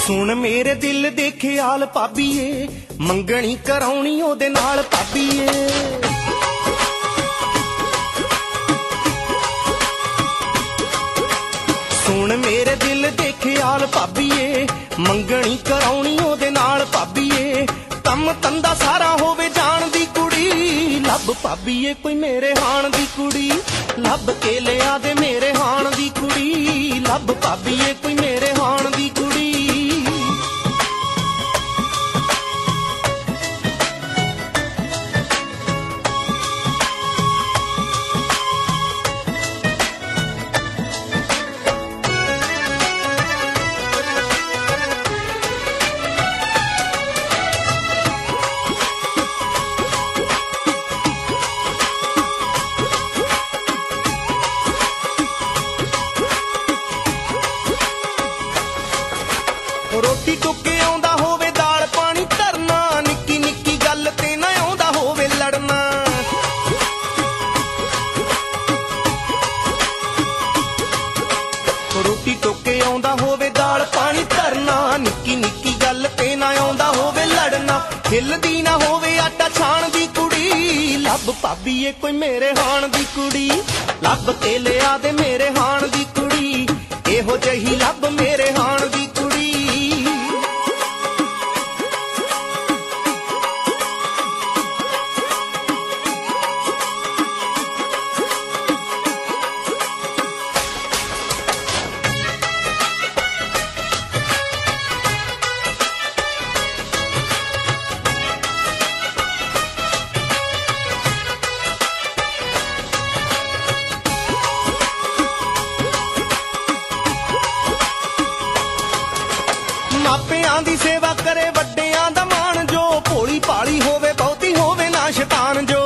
सुन मेरे दिल दे ख्याल भाबीए, मंगनी कराउणी ओदे नाल भाबीए। सुन मेरे दिल दे ख्याल भाबीए, मंगनी कराउणी ओदे नाल भाबीए। कम तंदा सारा होवे जान दी कुड़ी, लभ भाबीए कोई मेरे हाण दी कुड़ी। लभ के लिया दे मेरे हाण दी कुड़ी, लभ भाबीए कोई मेरे हाण दी कुड़ी। रोटी टुके आउंदा होवे दाल पानी धरना, निक्की निक्की गल ते ना आउंदा होवे लड़ना। रोटी टुके आउंदा होवे दाल पानी धरना, निक्की निक्की गल ते ना आउंदा होवे लड़ना। हिलदी ना होवे आटा छाण दी कुड़ी, लभ भाबीए कोई मेरे हाण दी कुड़ी। लभ के लिया दे मेरे हाण दी कुड़ी, एहो जही लभ मेरे हाण दी कुड़ी। मापियां दी सेवा करे वड्डियां दा मान जो, भोली भाली होवे बहुती होवे ना शैतान जो।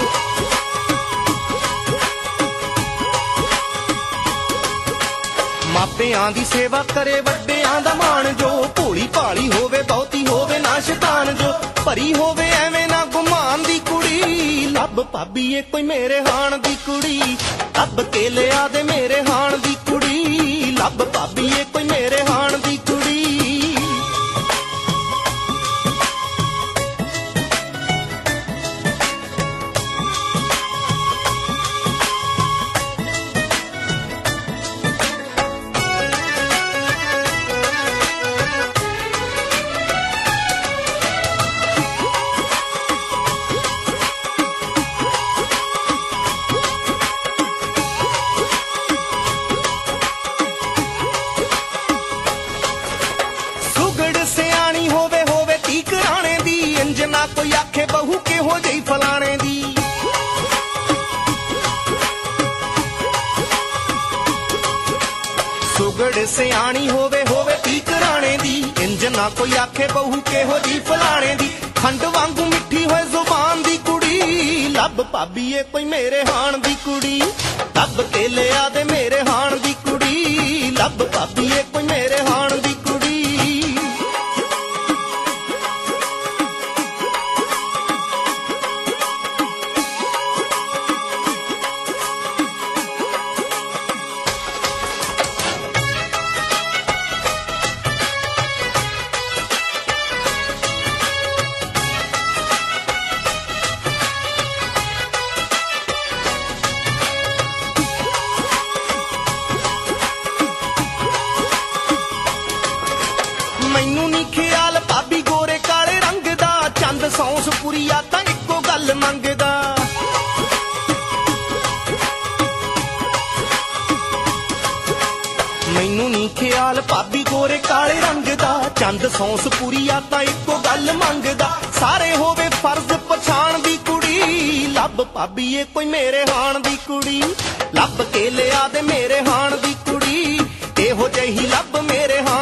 मापियां दी सेवा करे वड्डियां दा मान जो, भोली भाली होवे बहुती होवे ना शैतान जो। भरी होवे एवें ना गुमान दी कुड़ी, लभ भाबीए कोई मेरे हाण दी कुड़ी। लभ के लिया दे मेरे हाण दी कुड़ी, लभ भाबीए कोई मेरे हाण दी कुड़ी। सियाणी होवे होवे धी घराणे दी, इंज ना कोई आखे बहू किहो जही फलाणे दी। सुगड़ सियाणी होवे होवे धी घराणे दी, इंज ना कोई आखे बहू किहो जही फलाणे दी। खंड वांगू मिठी होए जुबान दी कुड़ी, लभ भाबीए कोई मेरे हाण दी कुड़ी। लभ के लिया दे मेरे हाण दी कुड़ी, लभ भाबीए कोई मेरे हाण दी कुड़ी। मैनू नी ख्याल भाभी गोरे काले रंग दा, चंद सौंस पुरिया तां इक्को गल मंगदा। मैनू नी ख्याल भाभी गोरे काले रंग दा, चंद सौंस पुरिया तां इक्को गल मंगदा। सारे होवे फर्ज पछाण दी कुड़ी, लभ भाबीए कोई मेरे हाण दी कुड़ी। लभ के लिया दे मेरे हाण दी कुड़ी, एहो जही लभ मेरे हाण